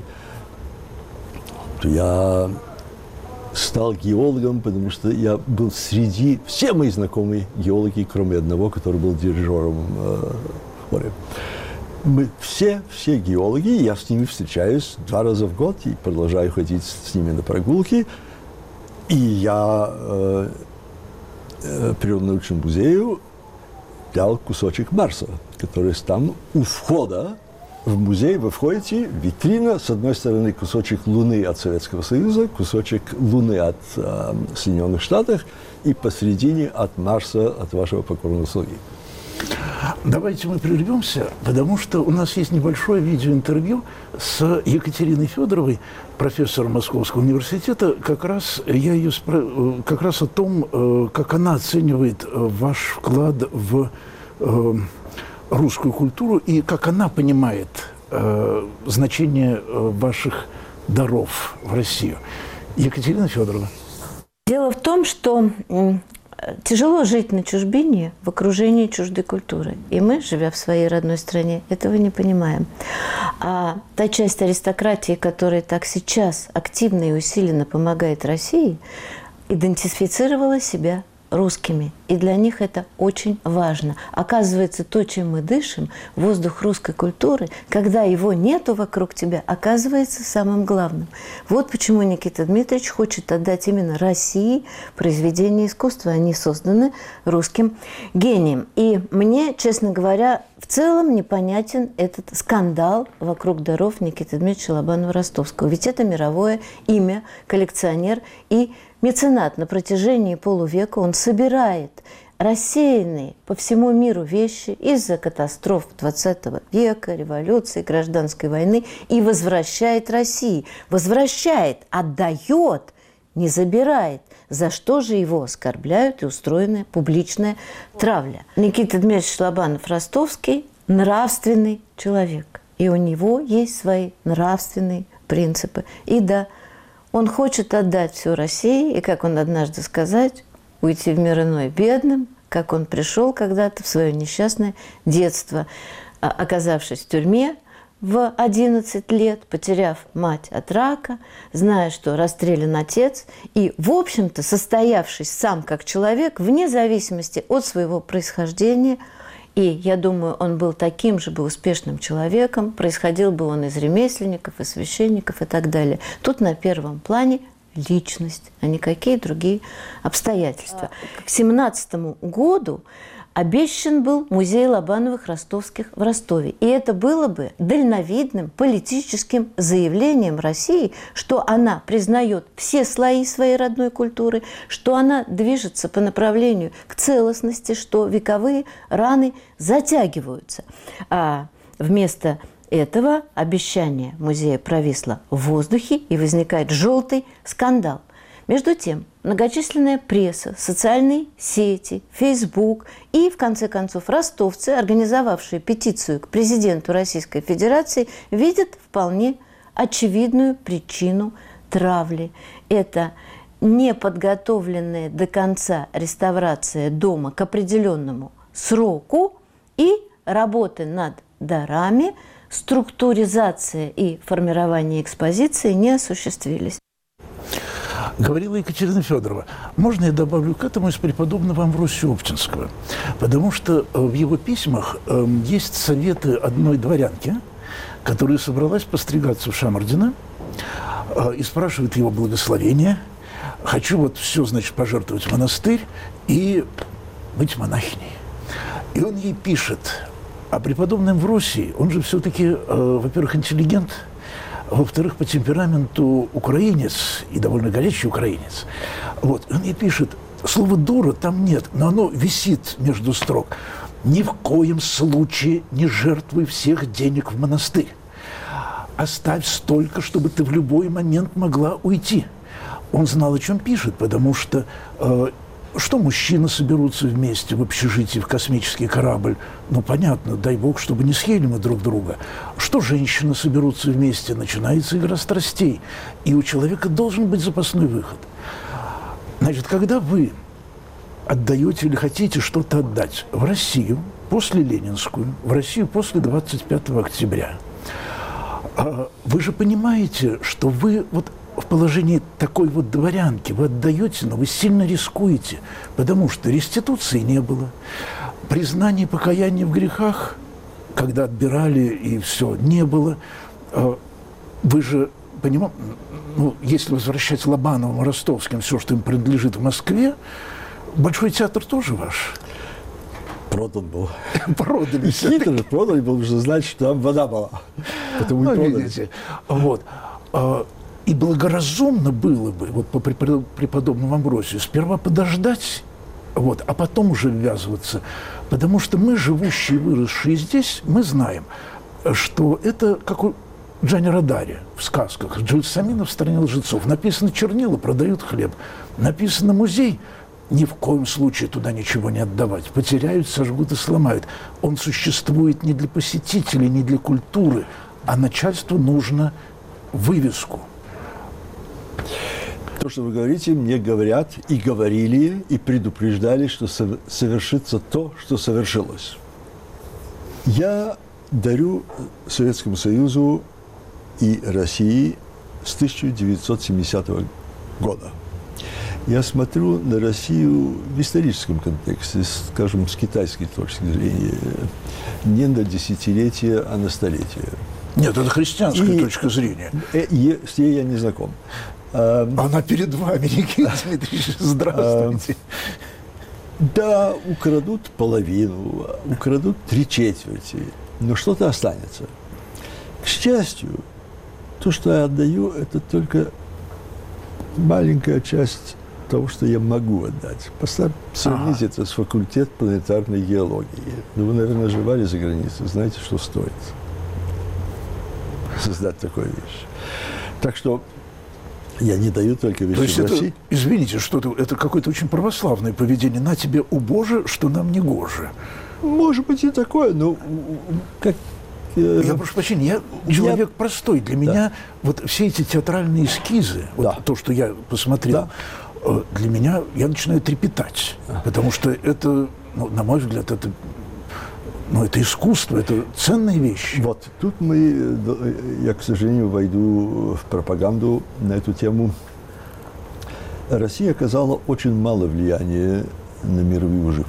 то я стал геологом, потому что я был среди... Все мои знакомые геологи, кроме одного, который был дирижером э, в хоре. Мы все, все геологи, я с ними встречаюсь два раза в год и продолжаю ходить с ними на прогулки. И я э, э, природно-научному музею дал кусочек Марса, который там у входа в музей. Вы входите, витрина, с одной стороны кусочек Луны от Советского Союза, кусочек Луны от э, Соединенных Штатов, и посередине от Марса, от вашего покорного слуги. Давайте мы прервемся, потому что у нас есть небольшое видеоинтервью с Екатериной Федоровой, профессором Московского университета. Как раз я ее спро... как раз о том, как она оценивает ваш вклад в русскую культуру и как она понимает значение ваших даров в Россию. Екатерина Федорова. Дело в том, что тяжело жить на чужбине в окружении чуждой культуры. И мы, живя в своей родной стране, этого не понимаем. А та часть аристократии, которая так сейчас активно и усиленно помогает России, идентифицировала себя русскими. И для них это очень важно. Оказывается, то, чем мы дышим, воздух русской культуры, когда его нету вокруг тебя, оказывается самым главным. Вот почему Никита Дмитриевич хочет отдать именно России произведения искусства. Они созданы русским гением. И мне, честно говоря, в целом непонятен этот скандал вокруг даров Никиты Дмитриевича Лобанова-Ростовского. Ведь это мировое имя, коллекционер и меценат. На протяжении полувека он собирает рассеянные по всему миру вещи из-за катастроф двадцатого века, революции, гражданской войны и возвращает России. Возвращает, отдает, не забирает. За что же его оскорбляют и устроена публичная травля? Никита Дмитриевич Лобанов-Ростовский – нравственный человек. И у него есть свои нравственные принципы. И да, он хочет отдать все России, и, как он однажды сказал, уйти в мир иной бедным, как он пришел когда-то в свое несчастное детство, оказавшись в тюрьме в одиннадцать лет, потеряв мать от рака, зная, что расстрелян отец, и, в общем-то, состоявшись сам как человек, вне зависимости от своего происхождения. И, я думаю, он был таким же бы успешным человеком, происходил бы он из ремесленников, из священников и так далее. Тут на первом плане личность, а никакие другие обстоятельства. К семнадцатому году обещан был музей Лобановых-Ростовских в Ростове. И это было бы дальновидным политическим заявлением России, что она признает все слои своей родной культуры, что она движется по направлению к целостности, что вековые раны затягиваются. А вместо этого обещание музея провисло в воздухе, и возникает желтый скандал. Между тем, многочисленная пресса, социальные сети, Facebook и, в конце концов, ростовцы, организовавшие петицию к президенту Российской Федерации, видят вполне очевидную причину травли. Это неподготовленная до конца реставрация дома к определенному сроку и работы над дарами, структуризация и формирование экспозиции не осуществились. Говорила Екатерина Федорова. Можно я добавлю к этому из преподобного Амвросия Оптинского? Потому что в его письмах э, есть советы одной дворянки, которая собралась постригаться в Шамардино, э, и спрашивает его благословения. Хочу вот все, значит, пожертвовать в монастырь и быть монахиней. И он ей пишет, а преподобный Амвросий, он же все-таки, э, во-первых, интеллигент, во-вторых, по темпераменту украинец, и довольно горячий украинец. Вот, он ей пишет, слова «дура» там нет, но оно висит между строк. Ни в коем случае не жертвуй всех денег в монастырь. Оставь столько, чтобы ты в любой момент могла уйти. Он знал, о чем пишет, потому что э, что мужчины соберутся вместе в общежитии, в космический корабль, ну, понятно, дай бог, чтобы не съели мы друг друга. Что женщины соберутся вместе, начинается игра страстей. И у человека должен быть запасной выход. Значит, когда вы отдаете или хотите что-то отдать в Россию после Ленинскую, в Россию после двадцать пятого октября, вы же понимаете, что вы вот в положении такой вот дворянки вы отдаете, но вы сильно рискуете, потому что реституции не было, признания и покаяния в грехах, когда отбирали и все, не было. Вы же понимаете, ну, если возвращать Лобановым, Ростовским все, что им принадлежит в Москве, Большой театр тоже ваш? Продан был. Продали. Хитро продали был, уже знать, что там вода была. Потому ну, и продали. видите, вот. И благоразумно было бы, вот по преподобному Амвросию, сперва подождать, вот, а потом уже ввязываться. Потому что мы, живущие и выросшие здесь, мы знаем, что это как у Джани Родари в сказках. Джельсамина в «Стране лжецов». Написано «чернила, продают хлеб». Написано «музей». Ни в коем случае туда ничего не отдавать. Потеряют, сожгут и сломают. Он существует не для посетителей, не для культуры, а начальству нужно вывеску. То, что вы говорите, мне говорят и говорили, и предупреждали, что совершится то, что совершилось. Я дарю Советскому Союзу и России с тысяча девятьсот семидесятого года. Я смотрю на Россию в историческом контексте, скажем, с китайской точки зрения, не на десятилетия, а на столетия. Нет, это христианская и, точка зрения. И, с ней я не знаком. Она перед вами, Никита Дмитриевич, здравствуйте. Да, украдут половину, украдут три четверти, но что-то останется. К счастью, то, что я отдаю, это только маленькая часть того, что я могу отдать. Поставьте, сравните ага. это с факультет планетарной геологии. Ну, вы, наверное, жевали за границей, знаете, что стоит создать такую вещь. Так что я не даю только вещи. То есть в это, России. Извините, что это, это какое-то очень православное поведение. На тебе убоже, что нам не гоже. Может быть и такое, но как... Я прошу прощения, я человек я... простой. Для да. меня вот все эти театральные эскизы, вот да. то, что я посмотрел, да. для меня, я начинаю трепетать. Да. Потому что это, ну, на мой взгляд, это, ну, это искусство, это ценные вещи. Вот, тут мы, я, к сожалению, войду в пропаганду на эту тему. Россия оказала очень мало влияния на мировую живопись.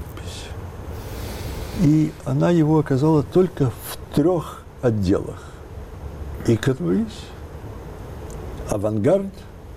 И она его оказала только в трех отделах. Иконопись, авангард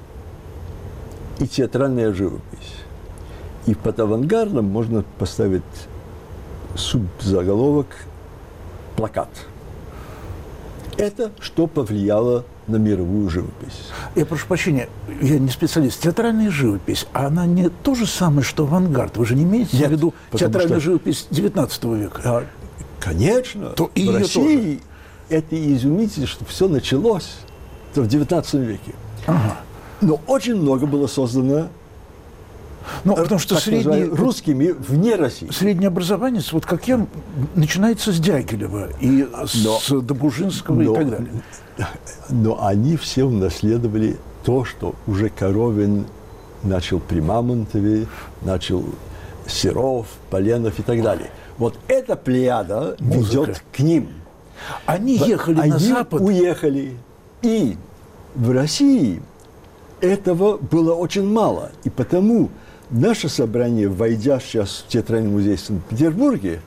и театральная живопись. И под авангардом можно поставить субзаголовок «Плакат». Это что повлияло на мировую живопись. Я прошу прощения, я не специалист. Театральная живопись, а она не то же самое, что авангард? Вы же не имеете Нет, в виду театральную что... живопись девятнадцатого века? А, конечно. То и в ее России тоже. Это изумительно, что все началось в девятнадцатом веке. Ага. Но очень много было создано ну, потому что средний, русскими вне России. Средний образованец, вот как я, начинается с Дягилева и но, с Добужинского но, и так далее. Но они все унаследовали то, что уже Коровин начал при Мамонтове, начал Серов, Поленов и так далее. Вот эта плеяда ведет к ним. Они ехали Они на Запад. уехали. И в России этого было очень мало. И потому наше собрание, войдя сейчас в Театральный музей в Санкт-Петербурге,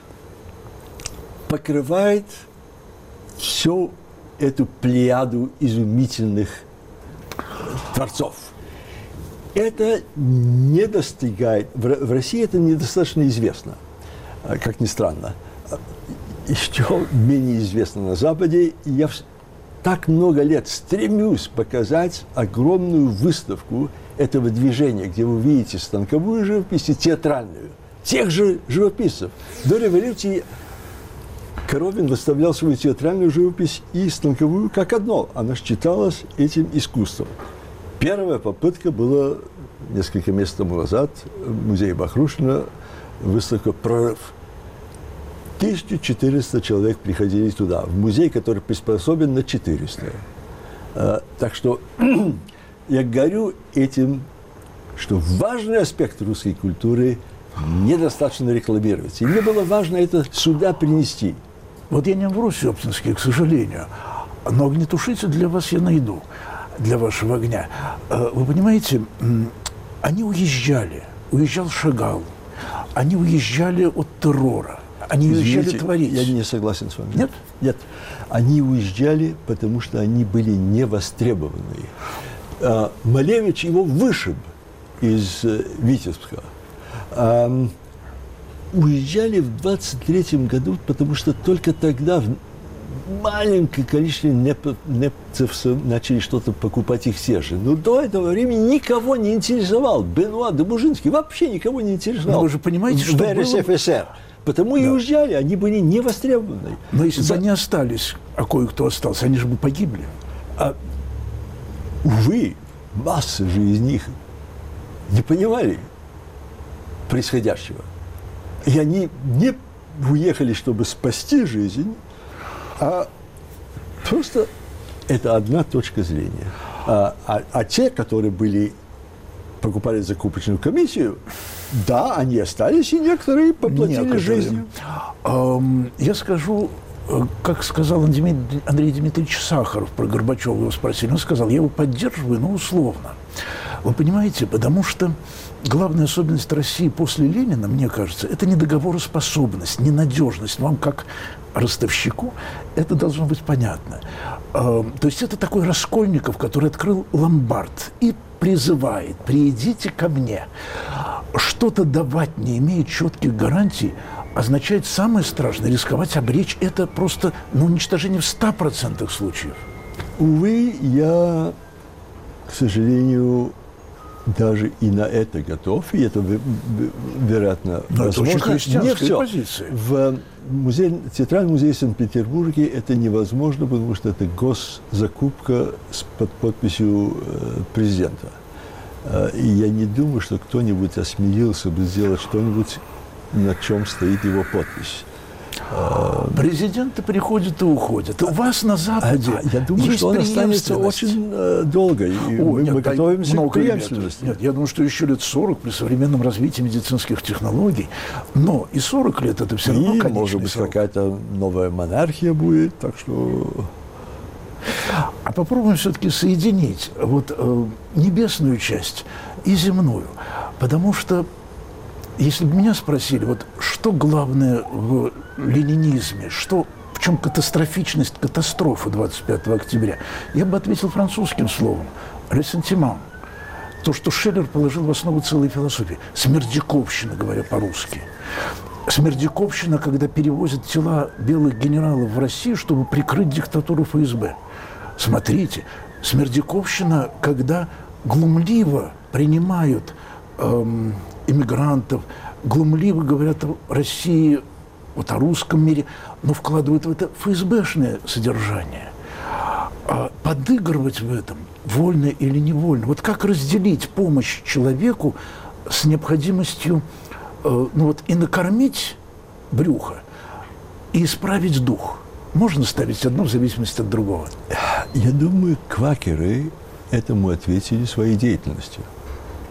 покрывает всю эту плеяду изумительных творцов. Это не достигает, в России это недостаточно известно, как ни странно. Еще менее известно на Западе. Я так много лет стремлюсь показать огромную выставку этого движения, где вы видите станковую живопись и театральную. Тех же живописцев. До революции Коровин выставлял свою театральную живопись и станковую как одно. Она считалась этим искусством. Первая попытка была несколько месяцев тому назад в музее Бахрушина, выставка «Прорыв». тысяча четыреста человек приходили туда, в музей, который приспособен на четыреста. А, так что я говорю этим, что важный аспект русской культуры недостаточно рекламировать. И мне было важно это сюда принести. Вот я не вру, Сёпкинский, к сожалению, но огнетушитель для вас я найду, для вашего огня. Вы понимаете, они уезжали, уезжал Шагал, они уезжали от террора, они уезжали Извините, творить. Я не согласен с вами. Нет? Нет. Они уезжали, потому что они были невостребованы. А, Малевич его вышиб из э, Витебска. А, уезжали в двадцать третьем году, потому что только тогда в маленькое количество неп- непцев начали что-то покупать их все же. Но до этого времени никого не интересовал. Бенуа, Добужинский вообще никого не интересовал. Но вы же понимаете, что в эр эс эф эс эр. Потому Да. и уезжали, они были не востребованы. Но если За- бы они остались, а кое-кто остался, они же бы погибли. А, увы, масса же из них не понимали происходящего. И они не уехали, чтобы спасти жизнь, а просто это одна точка зрения. А, а, а те, которые были, покупали закупочную комиссию, да, они остались, и некоторые поплатили Некоторые. жизнью. Эм, Я скажу, э, как сказал Андрей Андрей Дмитриевич Сахаров про Горбачева, его спросили, он сказал, я его поддерживаю, но условно. Вы понимаете, потому что главная особенность России после Ленина, мне кажется, это недоговороспособность, ненадежность. Вам, как ростовщику, это должно быть понятно. Эм, То есть это такой Раскольников, который открыл ломбард и призывает, придите ко мне. Что-то давать, не имея четких гарантий, означает самое страшное – рисковать обречь это просто на уничтожение в ста процентах случаев. Увы, я, к сожалению, даже и на это готов, и это, ве- ве- вероятно, Но это очень возможно. христианская Не всё. позиция. В музее, Театральном музее в Санкт-Петербурге это невозможно, потому что это госзакупка с, под подписью э, президента. Э, и я не думаю, что кто-нибудь осмелился бы сделать что-нибудь, на чем стоит его подпись. Президенты приходят и уходят. У вас на А, Западе а я думаю, есть что он останется преемственность. очень э, долго, и О, мы, нет, мы да, готовимся к много лет. преемственности. Нет, я думаю, что еще лет сорок при современном развитии медицинских технологий. Но и сорок лет это все равно И, конечный может быть, срок. какая-то новая монархия будет, так что... А попробуем все-таки соединить вот э, небесную часть и земную. Потому что, если бы меня спросили, вот что главное в ленинизме, что, в чем катастрофичность катастрофы двадцать пятого октября, я бы ответил французским словом «ресентимент». То, что Шиллер положил в основу целой философии. Смердяковщина, говоря по-русски. Смердяковщина, когда перевозят тела белых генералов в Россию, чтобы прикрыть диктатуру эф эс бэ. Смотрите, смердяковщина, когда глумливо принимают эм, иммигрантов, глумливо говорят о России, вот о русском мире, но вкладывают в это эф эс бэшное содержание. А подыгрывать в этом, вольно или невольно, вот как разделить помощь человеку с необходимостью э, ну вот, и накормить брюхо, и исправить дух? Можно ставить одно в зависимости от другого? Я думаю, квакеры этому ответили своей деятельностью.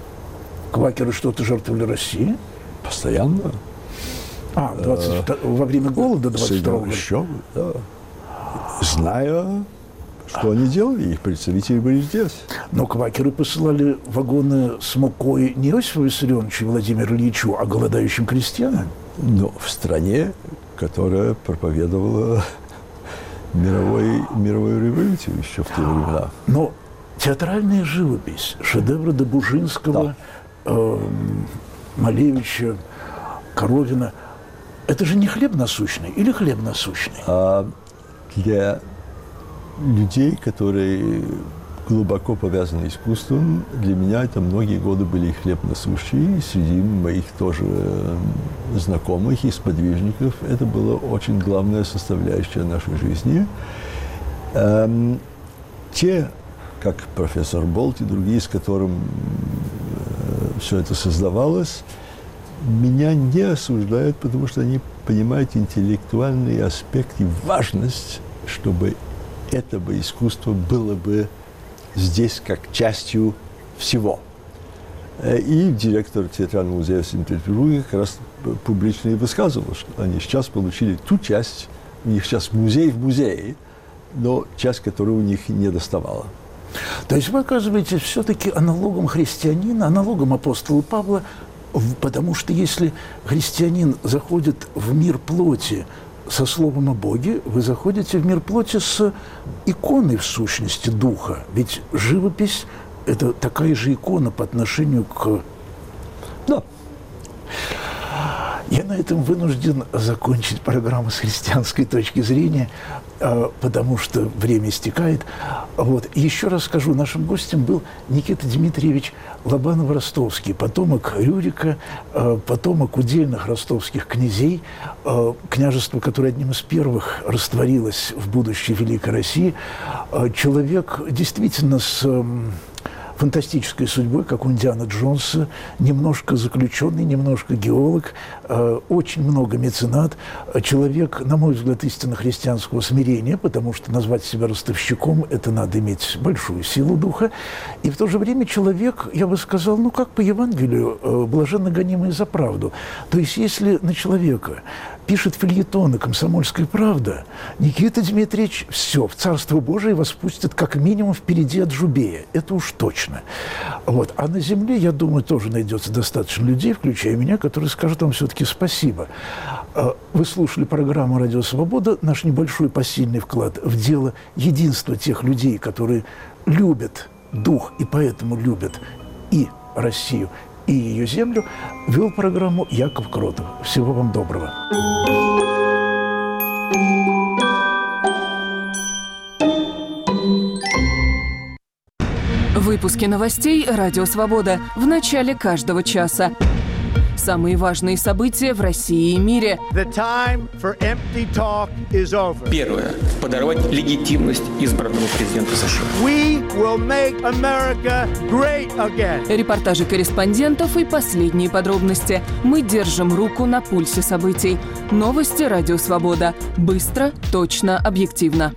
Квакеры что-то жертвовали России? Постоянно. А, двадцать, во время голода двадцать второго года? Еще, да. Зная, что они делали, их представители были здесь. Но квакеры посылали вагоны с мукой не Иосифу Виссарионовичу и Владимиру Ильичу, а голодающим крестьянам. Но в стране, которая проповедовала мировой, мировую революцию еще в те времена. Но театральная живопись, шедевры Добужинского, да. э, Малевича, Коровина, это же не хлеб насущный или хлеб насущный? А для людей, которые глубоко повязаны искусством, для меня это многие годы были хлеб насущный. Среди моих тоже знакомых и сподвижников это была очень главная составляющая нашей жизни. Эм, те, как профессор Болт и другие, с которым э, все это создавалось, меня не осуждают, потому что они понимают интеллектуальный аспект и важность, чтобы этого искусства было бы здесь как частью всего. И директор Театрального музея в Санкт-Петербурге как раз публично и высказывал, что они сейчас получили ту часть, у них сейчас музей в музее, но часть, которая у них не доставала. То есть вы оказываетесь все-таки аналогом христианина, аналогом апостола Павла, потому что если христианин заходит в мир плоти со словом о Боге, вы заходите в мир плоти с иконой в сущности духа. Ведь живопись – это такая же икона по отношению к… Да. Я на этом вынужден закончить программу с христианской точки зрения, потому что время истекает. Вот. Еще раз скажу, нашим гостем был Никита Дмитриевич Лобанов-Ростовский, потомок Рюрика, потомок удельных ростовских князей, княжество, которое одним из первых растворилось в будущей Великой России. Человек действительно с фантастической судьбой, как у Индиана Джонса, немножко заключенный, немножко геолог, э, очень много меценат, человек, на мой взгляд, истинно христианского смирения, потому что назвать себя ростовщиком – это надо иметь большую силу духа, и в то же время человек, я бы сказал, ну как по Евангелию, э, блаженно гонимый за правду. То есть если на человека пишет фельетоны «Комсомольская правда», Никита Дмитриевич все, в Царство Божие вас пустит как минимум впереди от Жубея. Это уж точно. Вот. А на земле, я думаю, тоже найдется достаточно людей, включая меня, которые скажут вам все-таки спасибо. Вы слушали программу «Радио Свобода», наш небольшой посильный вклад в дело единства тех людей, которые любят дух и поэтому любят и Россию, и ее землю, вел программу Яков Кротов. Всего вам доброго. Выпуски новостей «Радио Свобода» в начале каждого часа. Самые важные события в России и мире. Первое. Подорвать легитимность избранного президента США. Репортажи корреспондентов и последние подробности. Мы держим руку на пульсе событий. Новости «Радио Свобода». Быстро, точно, объективно.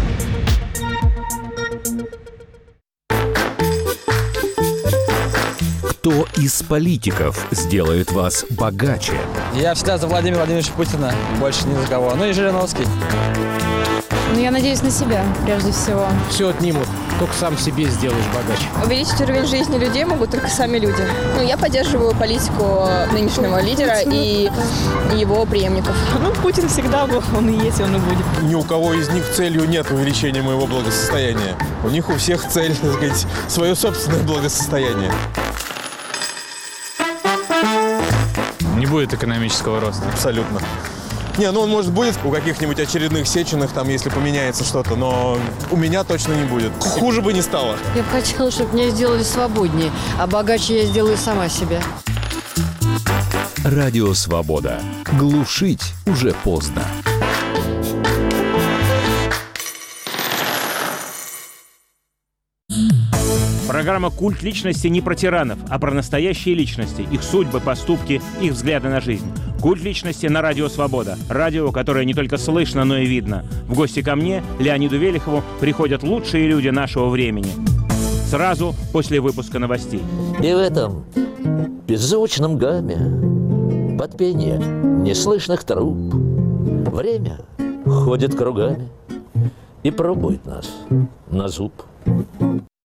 Кто из политиков сделает вас богаче? Я всегда за Владимира Владимировича Путина, больше ни за кого. Ну и Жириновский. Ну, я надеюсь на себя, прежде всего. Все отнимут, только сам себе сделаешь богаче. Увеличить уровень жизни людей могут только сами люди. Ну, я поддерживаю политику нынешнего лидера и его преемников. Ну, Путин всегда был, он и есть, он и будет. Ни у кого из них целью нет увеличения моего благосостояния. У них у всех цель, так сказать, свое собственное благосостояние. Не будет экономического роста. Абсолютно. Не, ну он, может, будет у каких-нибудь очередных Сеченых, там, если поменяется что-то, но у меня точно не будет. Хуже бы не стало. Я бы хотела, чтобы меня сделали свободнее, а богаче я сделаю сама себя. Радио Свобода. Глушить уже поздно. Программа «Культ личности» не про тиранов, а про настоящие личности, их судьбы, поступки, их взгляды на жизнь. «Культ личности» на Радио Свобода. Радио, которое не только слышно, но и видно. В гости ко мне, Леониду Велихову, приходят лучшие люди нашего времени. Сразу после выпуска новостей. И в этом В беззвучном гамме, под пение неслышных труб, время ходит кругами и пробует нас на зуб.